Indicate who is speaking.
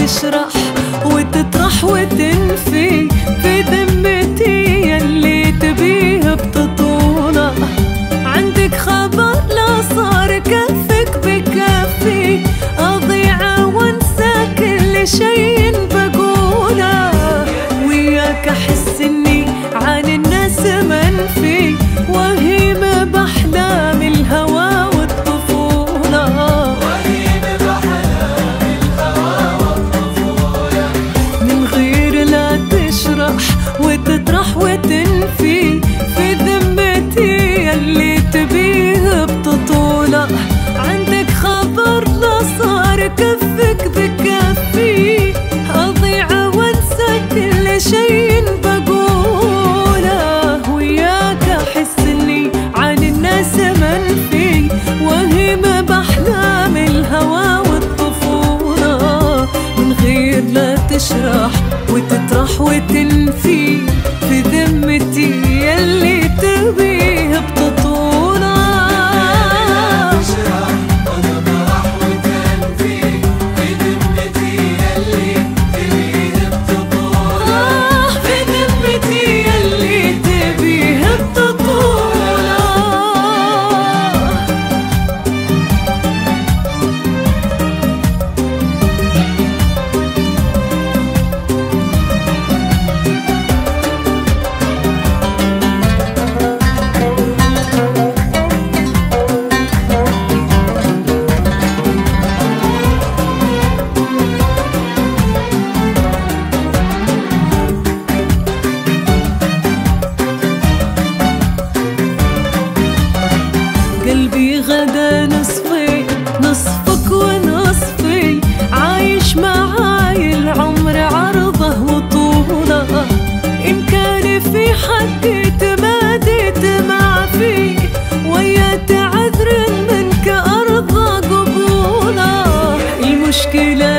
Speaker 1: تشرح وتطرح وتنفي في ذمتي يلي تبيه بتطولة. عندك خبر لا صار كفك بكفي، أضيع وانسى كل شي بقوله. وياك أحس إني عن الناس منفي، وهيم بأحلام الهوى والطفولة. من غير لا تشرح وتطرح وتنفي في ذمتي يلي تبيه بتطولة. عندك خبر لا صار كفك بكفي، أضيع وانسى كل شي بقوله. وياك أحس إني عن الناس منفي، وهيم بأحلام الهوى والطفولة. من غير لا تشرح وتطرح وتنفي في ذمتي يلي تبيه بتطولة. قلبي غدا نصفي، نصفك ونصفي، عايش معاي العمر عرضه وطوله. إن كان في حقي تماديت ما في، ويا عذر منك أرضى قبوله. المشكلة